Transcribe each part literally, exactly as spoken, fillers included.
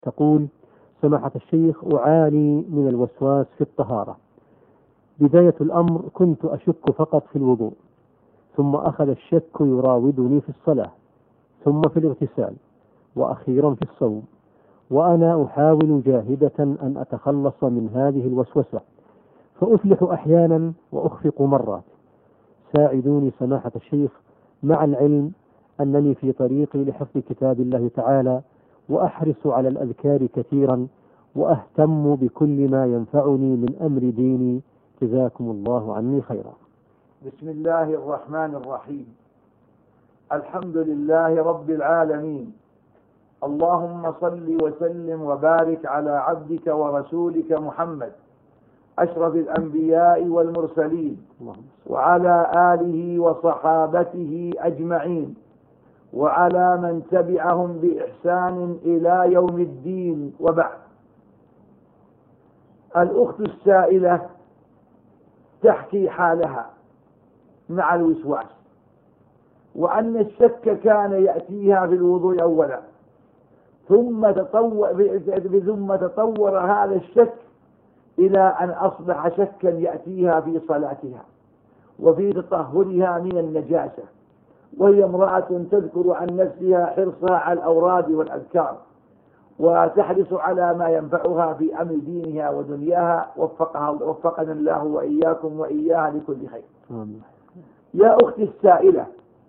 تقول: سماحة الشيخ، أعاني من الوسواس في الطهارة. بداية الأمر كنت أشك فقط في الوضوء، ثم أخذ الشك يراودني في الصلاة، ثم في الاغتسال، وأخيرا في الصوم، وأنا أحاول جاهدة أن أتخلص من هذه الوسوسة، فأفلح أحيانا وأخفق مرات. ساعدوني سماحة الشيخ، مع العلم أنني في طريقي لحفظ كتاب الله تعالى، وأحرص على الأذكار كثيرا، وأهتم بكل ما ينفعني من أمر ديني. جزاكم الله عني خيرا. بسم الله الرحمن الرحيم. الحمد لله رب العالمين، اللهم صل وسلم وبارك على عبدك ورسولك محمد أشرف الأنبياء والمرسلين، وعلى آله وصحابته أجمعين، وعلى من تبعهم بإحسان إلى يوم الدين. وبعد. الأخت السائلة تحكي حالها مع الوسواس، وأن الشك كان يأتيها في الوضوء أولا، ثم تطور ثم تطور هذا الشك إلى أن أصبح شكا يأتيها في صلاتها وفي تطهرها من النجاسة، وهي امرأة تذكر عن نفسها حرصها على الأوراد والأذكار، وتحرص على ما ينفعها في أمر دينها ودنياها. وفقها وفقنا الله وإياكم وإياها لكل خير. آمين. يا أختي السائلة،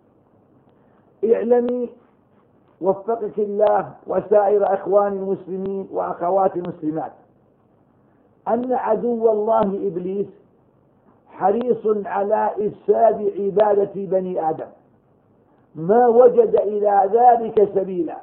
اعلمي وفقك الله وسائر أخوان المسلمين وأخوات المسلمات أن عدو الله إبليس حريص على إفساد عبادة بني آدم، ما وجد إلى ذلك سبيلا.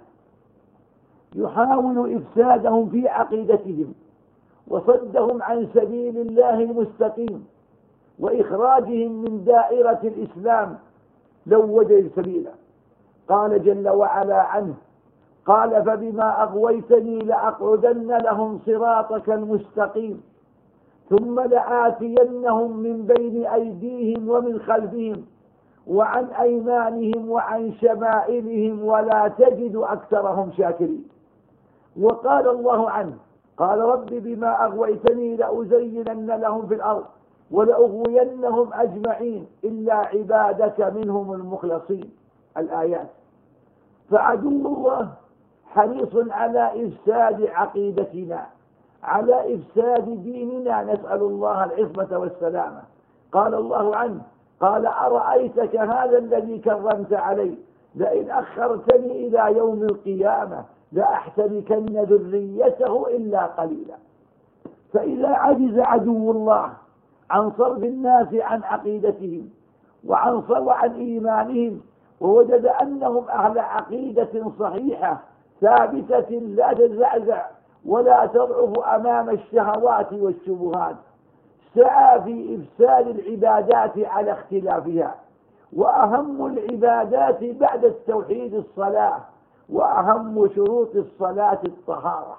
يحاول إفسادهم في عقيدتهم، وصدهم عن سبيل الله المستقيم، وإخراجهم من دائرة الإسلام لو وجد سبيلا. قال جل وعلا عنه: قال فبما أغويتني لأقعدن لهم صراطك المستقيم ثم لآتينهم من بين أيديهم ومن خلفهم وعن أيمانهم وعن شمائلهم ولا تجد أكثرهم شاكرين. وقال الله عنه: قال رب بما أغويتني لأزينن لهم في الأرض ولأغوينهم أجمعين إلا عبادك منهم المخلصين. الآيات. فعدو الله حريص على إفساد عقيدتنا، على إفساد ديننا، نسأل الله العصمة والسلامة. قال الله عنه: قال أرأيتك هذا الذي كرمت علي لئن أخرتني إلى يوم القيامة لأحتركن ذريته إلا قليلا. فإذا عجز عدو الله عن صرف الناس عن عقيدتهم وعن وعن إيمانهم، ووجد أنهم أهل عقيدة صحيحة ثابتة لا تزعزع ولا تضعف أمام الشهوات والشبهات، سعى في إفساد العبادات على اختلافها. وأهم العبادات بعد التوحيد الصلاة، وأهم شروط الصلاة الطهارة.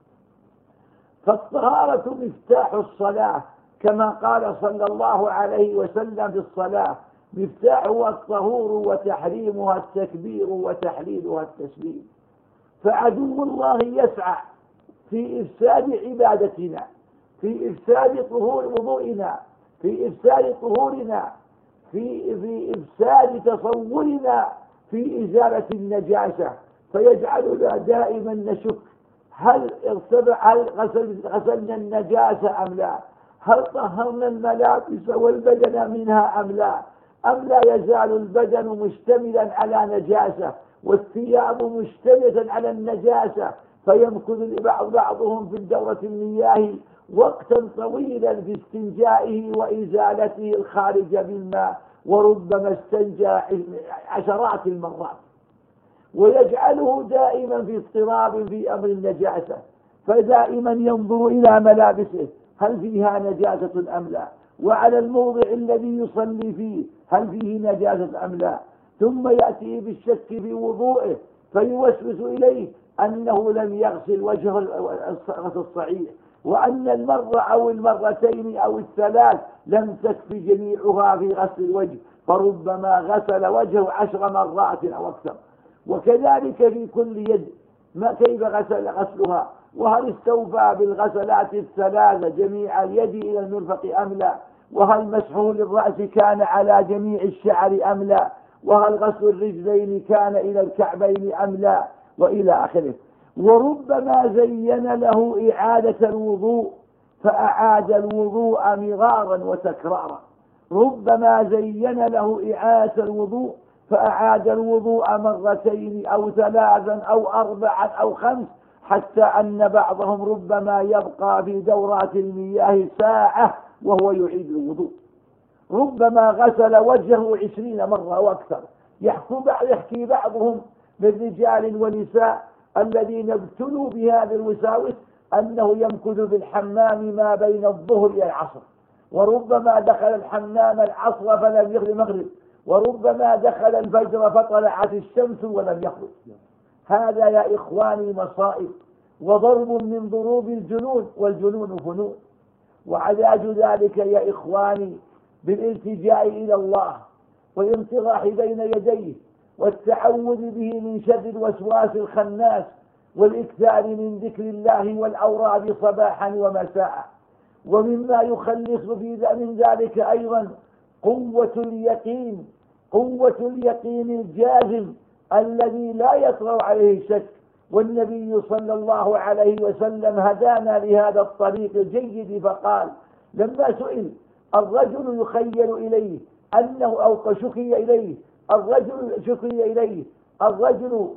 فالطهارة مفتاح الصلاة، كما قال صلى الله عليه وسلم في الصلاة: مفتاحها الطهور وتحريمها التكبير وتحليلها التسليم. فعدو الله يسعى في إفساد عبادتنا، في إفساد طهور وضوئنا، في إفساد طهورنا، في في إفساد تصورنا، في إزالة النجاسة، فيجعلنا دائما نشك: هل ارتفع هل غسل غسلنا النجاسة أم لا؟ هل طهرنا الملابس والبدن منها أم لا؟ أم لا يزال البدن مشتملا على نجاسة والثياب مشتملة على النجاسة، فيمكث بعضهم في الدورة المياه وقتا طويلا في استنجائه وإزالته الخارج بالماء، وربما استنجى عشرات المرات، ويجعله دائما في اضطراب في أمر النجاسة، فدائما ينظر إلى ملابسه هل فيها نجاسة أم لا، وعلى الموضع الذي يصلي فيه هل فيه نجاسة أم لا. ثم يأتي بالشك في وضوئه فيوسوس إليه أنه لم يغسل وجهه الغسل الصحيح، وأن المرة أو المرتين أو الثلاث لم تكفي جميعها في غسل الوجه، فربما غسل وجهه عشر مرات أو أكثر. وكذلك في كل يد ما كيف غسل غسلها، وهل استوفى بالغسلات الثلاثة جميع اليد إلى المرفق أم لا، وهل مسحه للرأس كان على جميع الشعر أم لا، وهل غسل الرجلين كان إلى الكعبين أم لا، وإلى آخره. وربما زين له إعادة الوضوء فأعاد الوضوء مرارا وتكرارا، ربما زين له إعادة الوضوء فأعاد الوضوء مرتين أو ثلاثا أو أربعا أو خمس، حتى أن بعضهم ربما يبقى في دورات المياه ساعة وهو يعيد الوضوء. ربما غسل وجهه عشرين مرة وأكثر. يحكي بعضهم من رجال ونساء الذين ابتلوا بهذه الوساوس أنه يمكث في الحمام ما بين الظهر إلى العصر، وربما دخل الحمام العصر فلم يخرج المغرب، وربما دخل الفجر فطلعت الشمس ولم يخرج. هذا يا إخواني مصائب وضرب من ضروب الجنون، والجنون فنون. وعلاج ذلك يا إخواني بالالتجاء إلى الله والانطراح بين يديه والتعوذ به من شر الوسواس الخناس، والإكثار من ذكر الله والأوراد صباحا ومساء. ومما يخلص من ذلك أيضا قوة اليقين، قوة اليقين الجازم الذي لا يطرأ عليه شك. والنبي صلى الله عليه وسلم هدانا لهذا الطريق الجيد فقال لما سئل الرجل يخيل إليه أنه أو شكي إليه الرجل شكي إليه الرجل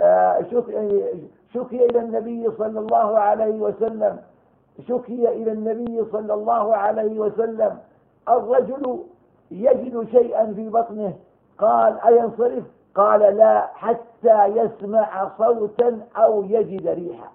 شكي إلى النبي صلى الله عليه وسلم شكي إلى النبي صلى الله عليه وسلم الرجل يجد شيئا في بطنه، قال أينصرف؟ قال لا حتى يسمع صوتا أو يجد ريحا.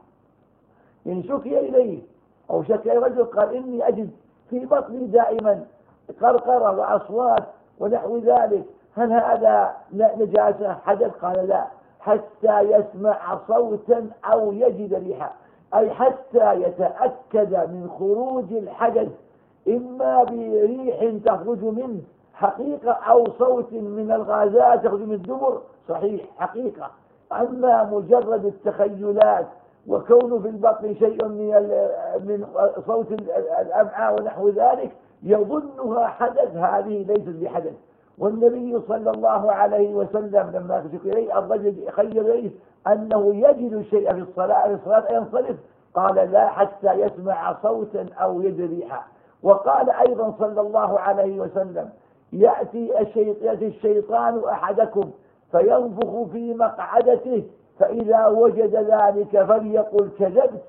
إن شكي إليه أو شكي رجل قال إني أجد في بطني دائما قرقرة وأصوات ونحو ذلك، هل هذا نجاسة حدث؟ قال لا حتى يسمع صوتا أو يجد ريحا، أي حتى يتأكد من خروج الحدث إما بريح تخرج منه حقيقة أو صوت من الغازات تخرج من الدبر صحيح حقيقة. أما مجرد التخيلات وكون في البطن شيء من من صوت الأمعاء ونحو ذلك يظنها حدث، هذه ليست بحدث. والنبي صلى الله عليه وسلم لما شكي إليه الرجل يخيل إليه أنه يجد شيئا في الصلاة في الصلاة ينصرف، قال لا حتى يسمع صوتا أو يجد ريحا. وقال أيضا صلى الله عليه وسلم يأتي الشيطان أحدكم فينفخ في مقعدته فإذا وجد ذلك فليقل كذبت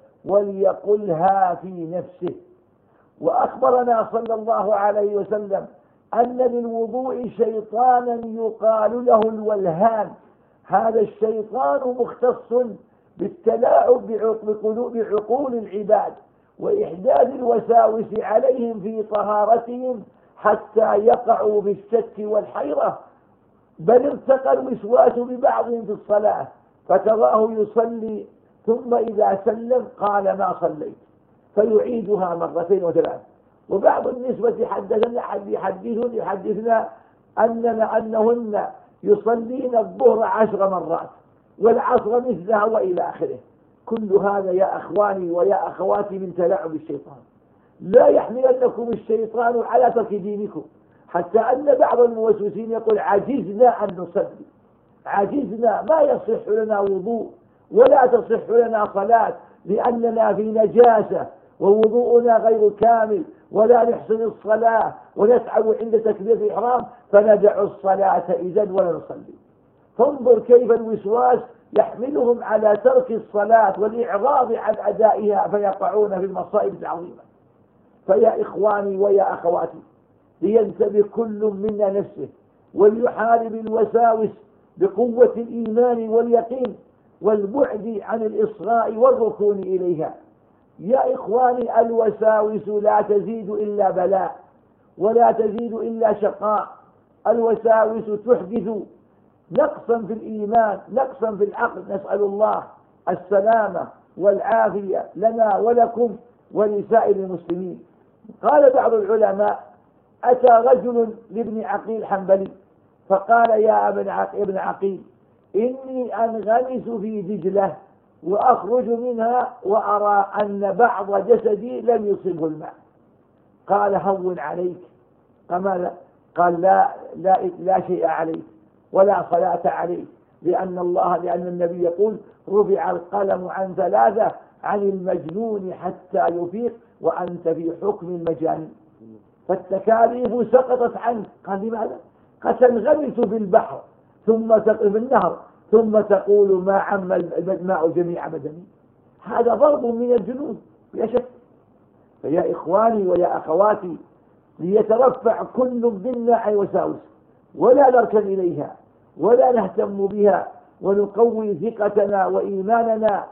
وليقلها في نفسه. وأخبرنا صلى الله عليه وسلم أن للوضوء شيطانا يقال له الولهان، هذا الشيطان مختص بالتلاعب بعقول العباد وإحداث الوساوس عليهم في طهارتهم حتى يقعوا في الشك والحيرة، بل ارتقى الوسواس ببعضهم في الصلاة فتراه يصلي ثم إذا سلم قال ما صليت فيعيدها مرتين وثلاث. وبعض النسوة حدثنا يحدثون يحدثنا أننا أنهن يصلين الظهر عشر مرات والعصر مثلها وإلى آخره. كل هذا يا أخواني ويا أخواتي من تلاعب الشيطان. لا يحملنكم الشيطان على ترك دينكم، حتى أن بعض الموسوسين يقول عجزنا أن نصلي، عجزنا ما يصح لنا وضوء ولا تصح لنا صلاة لأننا في نجاسة ووضوءنا غير كامل ولا نحسن الصلاة ونتعب عند تكبير الإحرام فندع الصلاة إذن ولا نصلي. فانظر كيف الوسواس يحملهم على ترك الصلاة والإعراض عن أدائها فيقعون في المصائب العظيمة. فيا إخواني ويا أخواتي لينتبه كل منا نفسه وليحارب الوساوس بقوة الإيمان واليقين والبعد عن الإصغاء والركون إليها. يا إخواني الوساوس لا تزيد إلا بلاء ولا تزيد إلا شقاء. الوساوس تحدث نقصا في الإيمان نقصا في العقل، نسأل الله السلامة والعافية لنا ولكم ولسائر المسلمين. قال بعض العلماء أتى رجل لابن عقيل حنبلي فقال يا ابن عقيل إني أنغمس في دجلة وأخرج منها وأرى أن بعض جسدي لم يصبه الماء. قال هون عليك. قال قال لا, لا, لا شيء عليك ولا صلاة عليك، لأن الله لأن النبي يقول رفع القلم عن ثلاثة، عن المجنون حتى يفيق وأنت في حكم المجانين، فالتكاليف سقطت عنك. قال لماذا؟ قد تنغمس في البحر ثم في النهر ثم تقول ما عم الماء جميع بدني. هذا ضرب من الجنون لا شك. فيا إخواني ويا أخواتي، ليترفع كل منا عن الوساوس ولا نركن إليها ولا نهتم بها، ونقوي ثقتنا وإيماننا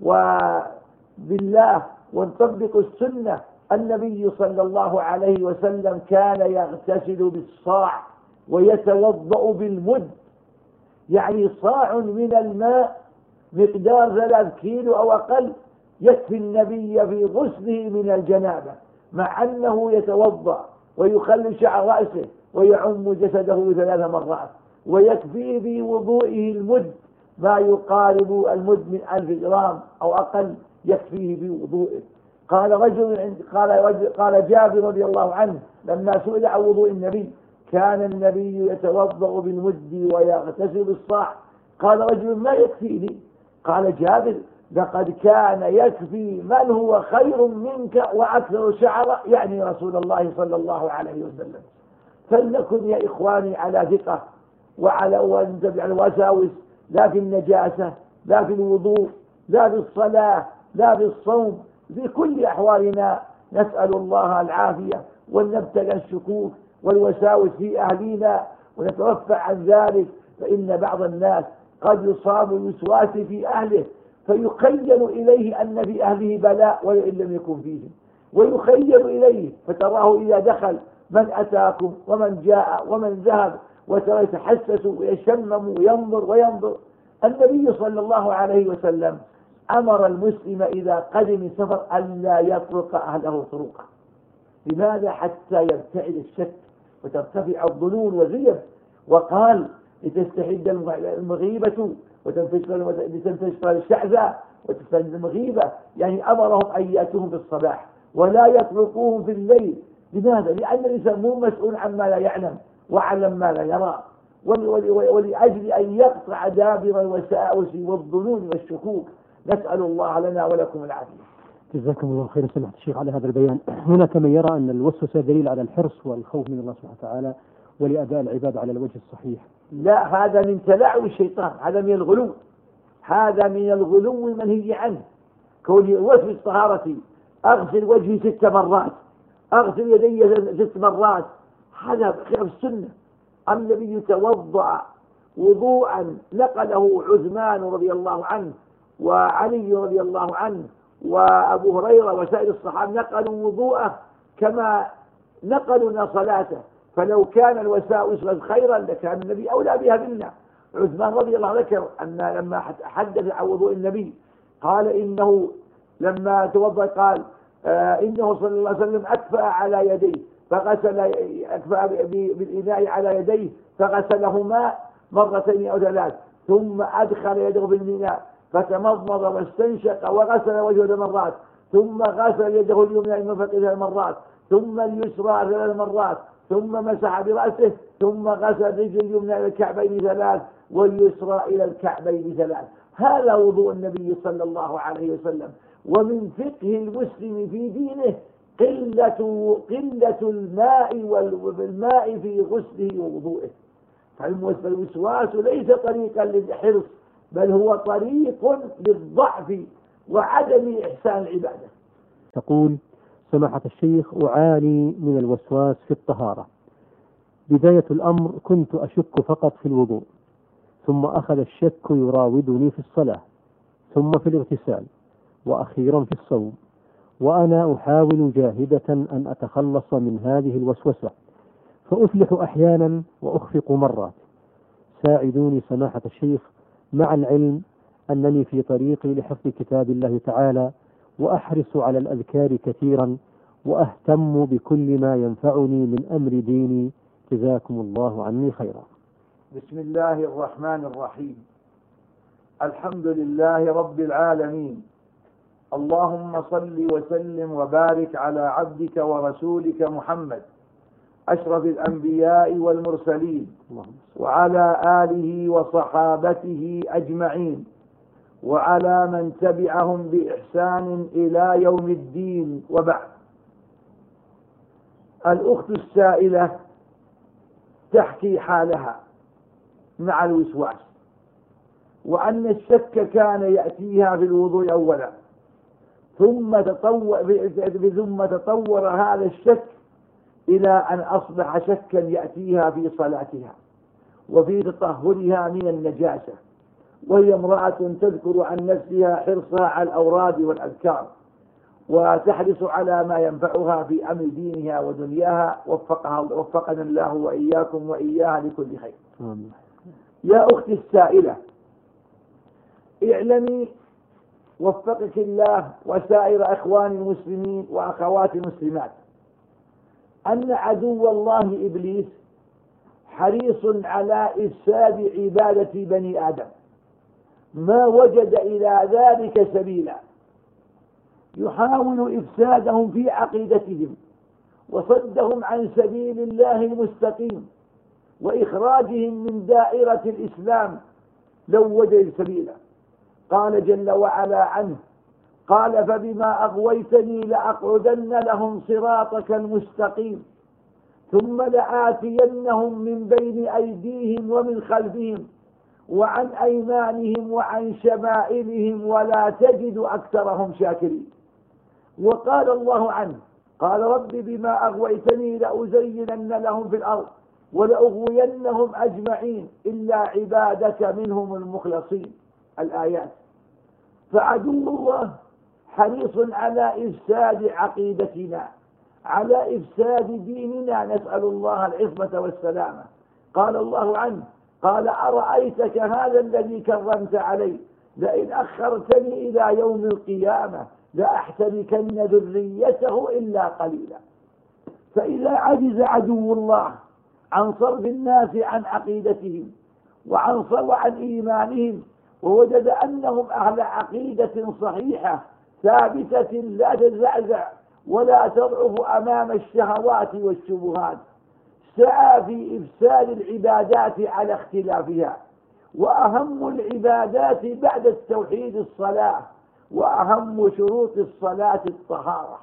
وبالله ونطبق السنة. النبي صلى الله عليه وسلم كان يغتسل بالصاع ويتوضأ بالمد، يعني صاع من الماء مقدار ثلاث كيلو أو أقل يكفي النبي في غسله من الجنابة، مع أنه يتوضأ ويخلي شعر رأسه ويعم جسده ثلاث مرات، ويكفيه في وضوئه المد ما يقارب المد من ألف جرام أو أقل يكفيه في وضوئه. قال رجل قال, رجل قال جابر رضي الله عنه لما سئل عن وضوء النبي كان النبي يتوضأ بالمد ويغتسل بالصاع. قال رجل ما يكفيني؟ قال جابر لقد كان يكفي من هو خير منك وأكثر شعرا، يعني رسول الله صلى الله عليه وسلم. فلنكن يا إخواني على ثقة وعلى ونتبع الوساوس، لا في النجاسة لا في الوضوء لا في الصلاة لا في الصوم، في كل أحوالنا نسأل الله العافية ونبتلى الشكوك والوساوس في أهلنا ونترفع عن ذلك. فإن بعض الناس قد يصاب بالوسواس في أهله فيخيل إليه أن في أهله بلاء وإن لم يكن فيه، ويخيل إليه فتراه إذا دخل من أتاكم ومن جاء ومن ذهب وترى يتحسس ويشمم وينظر وينظر. النبي صلى الله عليه وسلم أمر المسلم إذا قدم سفر ألا يطرق أهله طرقا. لماذا؟ حتى يبتعد الشك وترتفع الظنون والريب. وقال لتستحد المغيبة وتنتشر الشعثة وتستحد المغيبة، يعني أمرهم أن يأتوهم في الصباح ولا يطرقوهم في الليل. لماذا؟ لأن الإنسان مو مسؤول عما لا يعلم وعلم ما لا يرى، ولأجل أن يقطع دابر الوساوس والظنون والشكوك. نسأل الله لنا ولكم العافية. جزاكم الله خيرا سماحة الشيخ على هذا البيان. هناك من يرى أن الوسوسة دليل على الحرص والخوف من الله سبحانه وتعالى ولأداء العباد على الوجه الصحيح. لا، هذا من تلاعب الشيطان، هذا من الغلو، هذا من الغلو المنهي عنه. كون يوسوس طهارتي أغسل وجهي ست مرات أغسل يدي ست مرات، هذا خلاف السنة. النبي توضأ وضوءا نقله عثمان رضي الله عنه وعلي رضي الله عنه وأبو هريرة وسائر الصحابة نقلوا وضوءه كما نقلنا صلاته. فلو كان الوساوس خيرا لكان النبي أولى بها منا. عثمان رضي الله عنه ذكر أن لما حدث عن وضوء النبي قال إنه لما توضأ قال آه إنه صلى الله عليه وسلم أكفأ على يديه فغسل أكفأ بالإناء على يديه فغسلهما مرتين أو ثلاث، ثم أدخل يده بالميناء فتمضمض واستنشق وغسل وجهه مرات، ثم غسل يده اليمنى المرفق ثلاث مرات، ثم اليسرى ثلاث مرات، ثم مسح برأسه، ثم غسل رجل اليمنى إلى الكعبين ثلاث واليسرى إلى الكعبين ثلاث. هذا وضوء النبي صلى الله عليه وسلم. ومن فقه المسلم في دينه قلة قلة الماء والماء في غسله ووضوئه. فالوسواس ليس طريقا للحرص، بل هو طريق للضعف وعدم إحسان العبادة. تقول سماحة الشيخ أعاني من الوسواس في الطهارة. بداية الأمر كنت أشك فقط في الوضوء، ثم أخذ الشك يراودني في الصلاة، ثم في الاغتسال، وأخيرا في الصوم، وأنا أحاول جاهدة أن أتخلص من هذه الوسوسة، فأفلح أحيانا وأخفق مرات. ساعدوني سماحة الشيخ، مع العلم أنني في طريقي لحفظ كتاب الله تعالى، وأحرص على الأذكار كثيرا، وأهتم بكل ما ينفعني من أمر ديني. جزاكم الله عني خيرا. بسم الله الرحمن الرحيم. الحمد لله رب العالمين، اللهم صل وسلم وبارك على عبدك ورسولك محمد أشرف الأنبياء والمرسلين وعلى آله وصحابته أجمعين وعلى من تبعهم بإحسان إلى يوم الدين. وبعد، الأخت السائلة تحكي حالها مع الوسواس، وأن الشك كان يأتيها في الوضوء أولا، ثم تطور ثم تطور هذا الشك إلى أن أصبح شكا يأتيها في صلاتها وفي تطهرها من النجاسة، وهي امرأة تذكر عن نفسها حرصها على الأوراد والأذكار، وتحرص على ما ينفعها في أمر دينها ودنياها. وفقها وفقنا الله وإياكم وإياها لكل خير. آمين. يا أختي السائلة، اعلمي وفقك الله وسائر أخوان المسلمين وأخوات المسلمات أن عدو الله إبليس حريص على إفساد عبادة بني آدم، ما وجد إلى ذلك سبيلا، يحاول إفسادهم في عقيدتهم وصدهم عن سبيل الله المستقيم وإخراجهم من دائرة الإسلام لو وجد سبيلا. قال جل وعلا عنه: قال فبما أغويتني لأقعدن لهم صراطك المستقيم ثم لآتينهم من بين أيديهم ومن خلفهم وعن أيمانهم وعن شمائلهم ولا تجد أكثرهم شاكرين. وقال الله عنه: قال رب بما أغويتني لأزينن لهم في الأرض ولأغوينهم أجمعين إلا عبادك منهم المخلصين. الآيات. فعدو الله حريص على إفساد عقيدتنا، على إفساد ديننا، نسأل الله العصمة والسلامة. قال الله عنه: قال أرأيتك هذا الذي كرمت علي لئن أخرتني إلى يوم القيامة لأحتركن ذريته إلا قليلا. فإذا عجز عدو الله عن صرف الناس عن عقيدتهم وعن وعن إيمانهم، ووجد أنهم أهل عقيدة صحيحة ثابتة لا تزعزع ولا تضعف أمام الشهوات والشبهات، سعى في إفساد العبادات على اختلافها. وأهم العبادات بعد التوحيد الصلاة، وأهم شروط الصلاة الطهارة،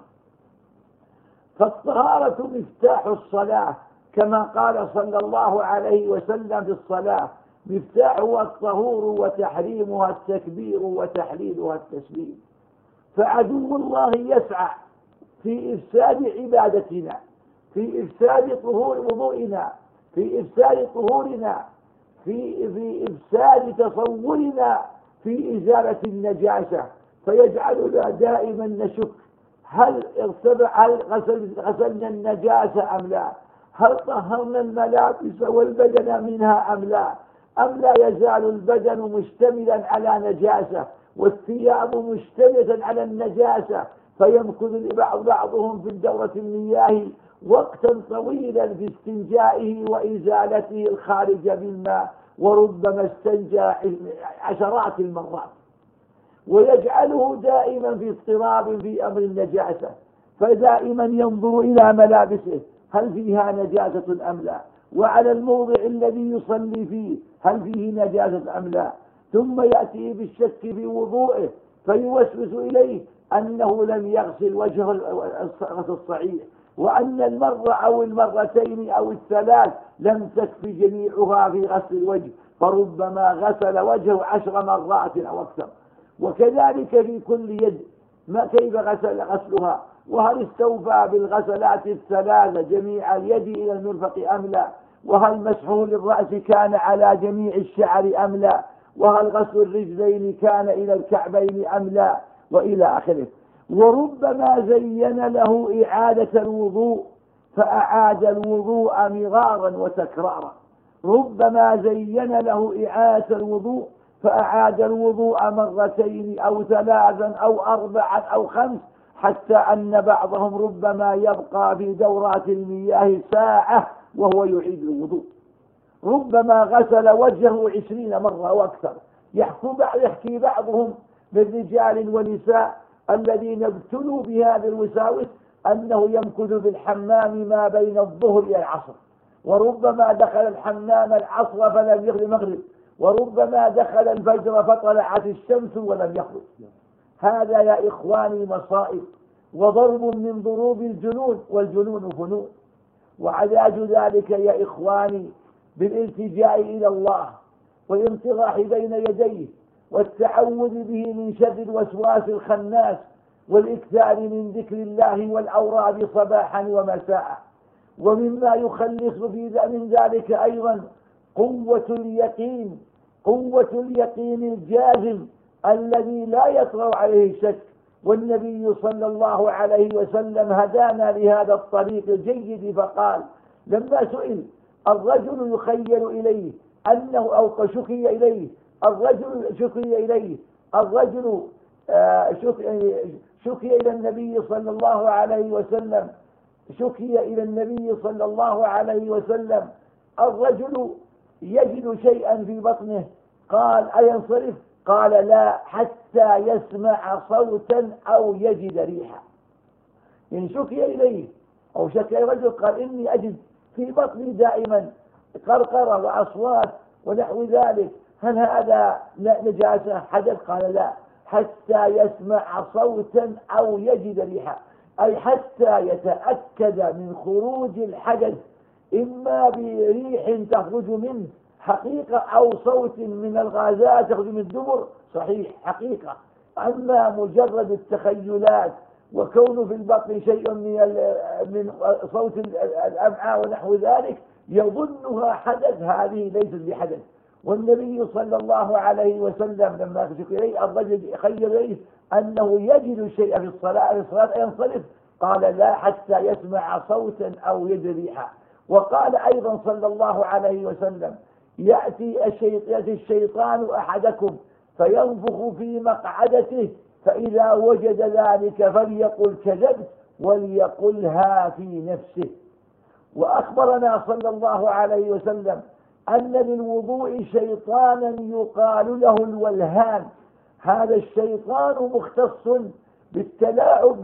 فالطهارة مفتاح الصلاة، كما قال صلى الله عليه وسلم في الصلاة: مفتاحها الطهور وتحريمها التكبير وتحليلها التسليم. فعدو الله يسعى في إفساد عبادتنا، في إفساد طهور وضوئنا، في إفساد طهورنا، في في إفساد تصورنا، في إزالة النجاسة، فيجعلنا دائما نشك: هل ارتفع هل غسل غسلنا النجاسة أم لا؟ هل طهرنا الملابس والبدن منها أم لا؟ أم لا يزال البدن مشتملا على نجاسة والثياب مشتملة على النجاسة، فيمكث بعض بعضهم في الدورة المياه وقتا طويلا في استنجائه وإزالته الخارج بالماء، وربما استنجى عشرات المرات، ويجعله دائما في اضطراب في أمر النجاسة، فدائما ينظر إلى ملابسه هل فيها نجاسة أم لا، وعلى الموضع الذي يصلي فيه هل فيه نجاسة أم لا، ثم يأتي بالشك في وضوئه فيوسوس إليه أنه لم يغسل وجهه الغسل الصحيح، وأن المرة أو المرتين أو الثلاث لم تكفي جميعها في غسل الوجه، فربما غسل وجهه عشر مرات أو أكثر. وكذلك في كل يد، ما كيف غسل غسلها، وهل استوفى بالغسلات الثلاثة جميع اليد إلى المرفق أم لا، وهل مسحه للرأس كان على جميع الشعر أم لا، وهل غسل الرجلين كان إلى الكعبين أم لا، وإلى آخره. وربما زين له إعادة الوضوء فأعاد الوضوء مرارا وتكرارا، ربما زين له إعادة الوضوء فأعاد الوضوء مرتين أو ثلاثا أو أربعا أو خمس، حتى أن بعضهم ربما يبقى في دورات المياه ساعة وهو يعيد الوضوء. ربما غسل وجهه عشرين مرة أو أكثر، يحكي يحكي بعضهم من رجال ونساء الذين ابتلوا بهذه الوساوس أنه يمكث في الحمام ما بين الظهر إلى العصر، وربما دخل الحمام العصر فلم يخرج المغرب، وربما دخل الفجر فطلعت الشمس ولم يخرج. هذا يا إخواني مصائب وضرب من ضروب الجنون، والجنون فنون. وعلاج ذلك يا إخواني بالالتجاء إلى الله والانطراح بين يديه والتعوذ به من شر الوسواس الخناس، والإكثار من ذكر الله والأوراد صباحا ومساء. ومما يخلص في من ذلك أيضا قوة اليقين، قوة اليقين الجازم الذي لا يطغى عليه شك. والنبي صلى الله عليه وسلم هدانا لهذا الطريق الجيد فقال لما سئل الرجل يخيل إليه أنه أو شكي إليه الرجل شكي إليه الرجل آه شكي إلى النبي صلى الله عليه وسلم شكي إلى النبي صلى الله عليه وسلم الرجل يجد شيئا في بطنه، قال أينصرف؟ قال لا حتى يسمع صوتا أو يجد ريحا. إن شكي إليه أو شكي رجل قال إني أجد في بطني دائما قرقرة وأصوات ونحو ذلك، هل هذا نجاسة حدث؟ قال لا حتى يسمع صوتا أو يجد ريحا، أي حتى يتأكد من خروج الحدث إما بريح تخرج منه حقيقة أو صوت من الغازات تخرج من الدبر صحيح حقيقة. أما مجرد التخيلات وكون في البطن شيء من من صوت الأمعاء ونحو ذلك يظنها حدث، هذه ليست بحدث. والنبي صلى الله عليه وسلم لما شكي إليه الرجل يخيل إليه أنه يجد الشيء في الصلاة الصلاة ينصرف، قال لا حتى يسمع صوتا أو يجد ريحا. وقال أيضا صلى الله عليه وسلم يأتي الشيطان أحدكم فينفخ في مقعدته فإذا وجد ذلك فليقل كذبت وليقلها في نفسه. وأخبرنا صلى الله عليه وسلم أن للوضوء شيطانا يقال له الولهان، هذا الشيطان مختص بالتلاعب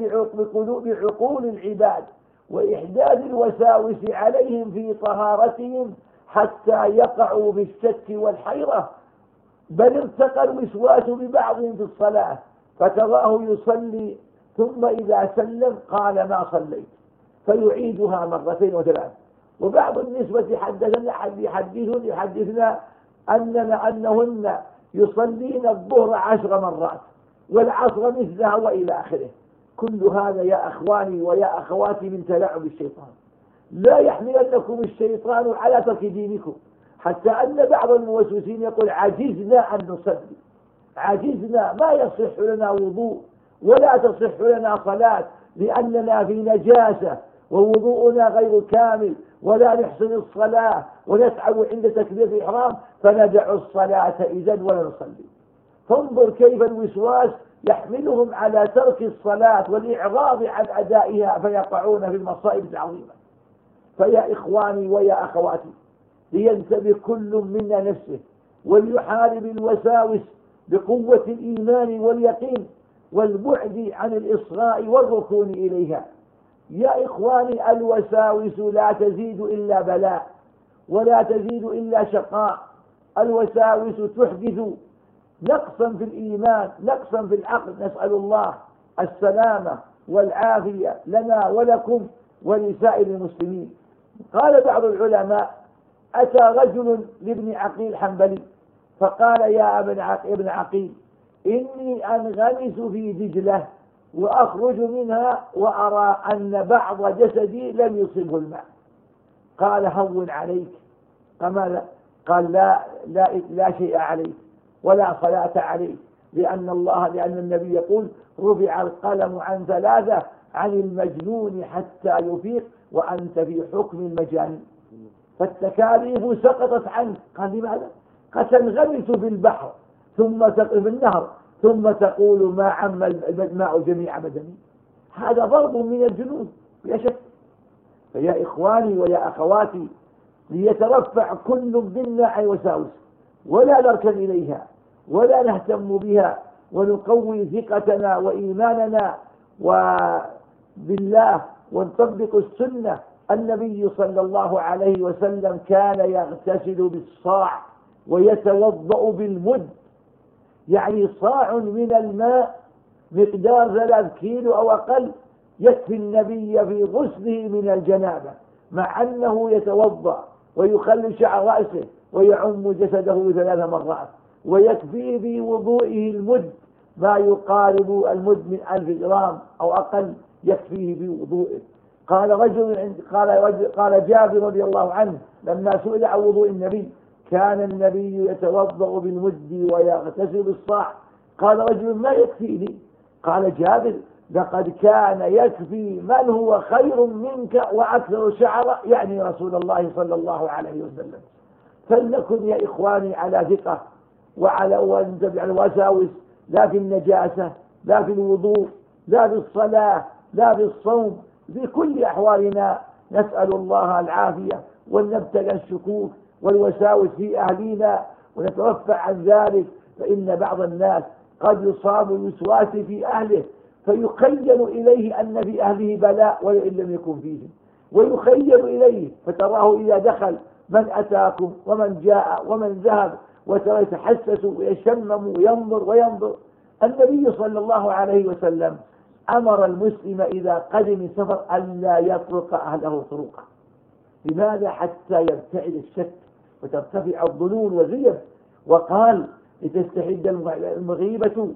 بعقول العباد وإحداث الوساوس عليهم في طهارتهم حتى يقعوا بالشك والحيرة، بل ارتقى الوسواس ببعضهم في الصلاة فتراه يصلي ثم إذا سلم قال ما صليت فيعيدها مرتين وثلاث. وبعض النسبة حدثنا يحدثون يحدثنا أننا أنهن يصلين الظهر عشر مرات والعصر مثلها وإلى آخره. كل هذا يا أخواني ويا أخواتي من تلاعب الشيطان. لا يحملنكم الشيطان على ترك دينكم، حتى أن بعض الموسوسين يقول عجزنا أن نصلي، عجزنا ما يصح لنا وضوء ولا تصح لنا صلاة لأننا في نجاسة ووضوءنا غير كامل ولا نحسن الصلاة ونتعب عند تكبير الإحرام فندع الصلاة إذن ولا نصلي. فانظر كيف الوسواس يحملهم على ترك الصلاة والإعراض عن أدائها فيقعون في المصائب العظيمة. فيا إخواني ويا أخواتي لينتبه كل منا نفسه وليحارب الوساوس بقوة الإيمان واليقين والبعد عن الإصغاء والركون إليها. يا إخواني الوساوس لا تزيد إلا بلاء ولا تزيد إلا شقاء. الوساوس تحدث نقصا في الإيمان نقصا في العقل، نسأل الله السلامة والعافية لنا ولكم ولسائر المسلمين. قال بعض العلماء أتى رجل لابن عقيل حنبلي فقال يا ابن عقيل إني أنغمس في دجلة وأخرج منها وأرى أن بعض جسدي لم يصبه الماء. قال هون عليك. قال لا, لا, لا شيء عليك ولا صلاة عليك، لأن الله لأن النبي يقول رفع القلم عن ثلاثة عن المجنون حتى يفيق وأنت في حكم المجانين، فالتكاليف سقطت عنك. قال لماذا؟ قد تنغمس في البحر ثم في النهر ثم تقول ما عم الماء جميع بدني، هذا ضرب من الجنون لا شك. فيا إخواني ويا أخواتي ليترفع كل منا عن وساوس ولا نركن إليها ولا نهتم بها ونقوي ثقتنا وإيماننا وبالله ونطبق السنة. النبي صلى الله عليه وسلم كان يغتسل بالصاع ويتوضأ بالمد، يعني صاع من الماء مقدار ثلاث كيلو أو أقل يكفي النبي في غسله من الجنابة، مع أنه يتوضأ ويخلي شعر رأسه ويعم جسده ثلاث مرات، ويكفي في وضوئه المد ما يقارب المد من ألف جرام أو أقل يكفيه في وضوئه. قال رجل قال رجل قال جابر رضي الله عنه لما سئل عن وضوء النبي: كان النبي يتوضأ بالمد ويغتسل بالصاع. قال رجل: ما يكفيني؟ قال جابر: لقد كان يكفي من هو خير منك وأكثر شعرا، يعني رسول الله صلى الله عليه وسلم. فلنكن يا إخواني على ثقة وعلى ونتبع الوساوس، لا في النجاسة، لا في الوضوء، لا في الصلاة، لا في الصوم، في كل أحوالنا نسأل الله العافية، ونبتلى الشكوك والوساوس في أهلنا ونترفع عن ذلك. فإن بعض الناس قد يصاب الوسواس في أهله فيخيل إليه أن في أهله بلاء وإن لم يكن فيه، ويخيل إليه فتراه إذا دخل من أتاكم ومن جاء ومن ذهب وترى يتحسس ويشمم وينظر وينظر. النبي صلى الله عليه وسلم أمر المسلم إذا قدم السفر ألا يطرق أهله طرقا. لماذا؟ حتى يبتعد الشك وترتفع الظنون والريب. وقال: لتستحد المغيبة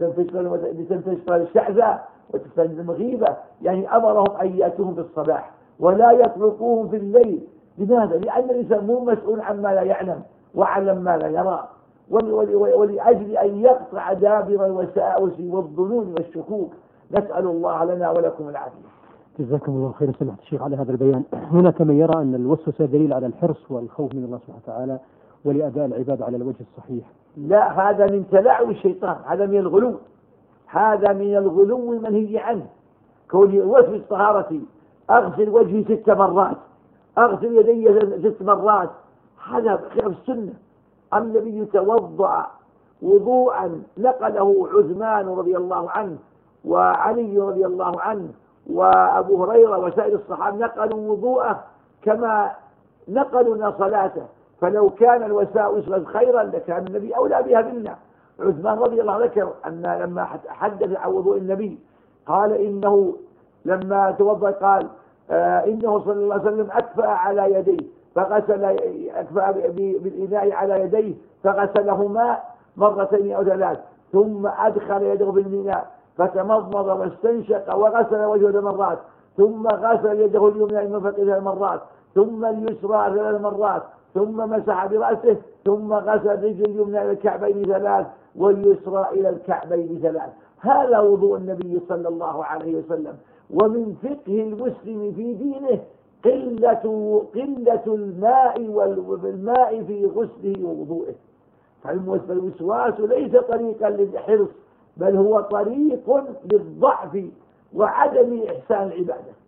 وتنتشر الشعثة وتستحد المغيبة، يعني أمرهم أن يأتوهم بالصباح ولا يطرقوهم في الليل. لماذا؟ لأن الإنسان مو مسؤول عما لا يعلم وعلم ما لا يرى، ولأجل أن يقطع دابر الوساوس والظنون والشكوك. نسأل الله لنا ولكم العافية. جزاكم الله خيرا سماحة الشيخ على هذا البيان. هناك من يرى أن الوسوسة دليل على الحرص والخوف من الله سبحانه وتعالى ولأداء العبادة على الوجه الصحيح. لا، هذا من تلاعب الشيطان، هذا من الغلو، هذا من الغلو المنهي عنه. كوني وفي طهارتي أغسل وجهي ست مرات، أغسل يدي ست مرات، هذا خلاف السنة. النبي توضأ وضوءا نقله عثمان رضي الله عنه وعلي رضي الله عنه وأبو هريرة وسائر الصحابة نقلوا وضوءه كما نقلوا لنا صلاته. فلو كان الوساوس خيرا لكان النبي أولى بها منا. عثمان رضي الله عنه ذكر أن لما حدث عن وضوء النبي قال إنه لما توضأ قال آه إنه صلى الله عليه وسلم أكفأ على يديه فغسل أكفأ بالإناء على يديه فغسلهما مرتين أو ثلاث، ثم أدخل يده بالميناء فتمضمض واستنشق وغسل وجهه مرات، ثم غسل يده اليمنى إلى المرفق ثلاث مرات، ثم اليسرى ثلاث مرات، ثم مسح برأسه، ثم غسل رجل اليمنى إلى الكعبين ثلاث واليسرى إلى الكعبين ثلاث. هذا وضوء النبي صلى الله عليه وسلم. ومن فقه المسلم في دينه قلة قلة الماء والماء في غسله ووضوئه. فالوسواس ليس طريقا للحرص، بل هو طريق للضعف وعدم إحسان العبادة.